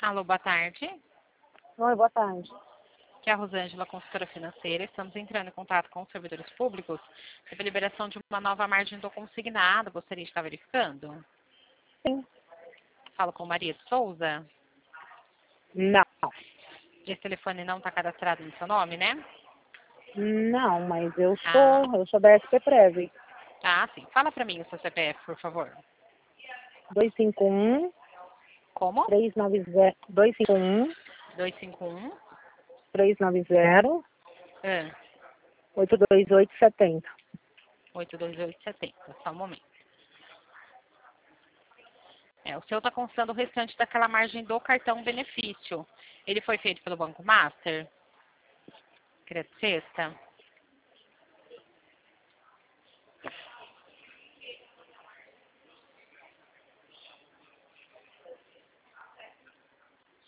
Alô, boa tarde. Oi, boa tarde. Aqui é a Rosângela, consultora financeira. Estamos entrando em contato com os servidores públicos sobre a liberação de uma nova margem do consignado. Gostaria de estar verificando? Sim. Falo com Maria de Souza. Não. Esse telefone não está cadastrado no seu nome, né? Não, mas eu Ah, sou da SP Prev. sim. Fala para mim o seu CPF, por favor. 251 Como? 390 251 251 390 ah, 82870. 82870. Só um momento. O seu está constando o restante daquela margem do cartão benefício. Ele foi feito pelo Banco Master? Crédito sexta?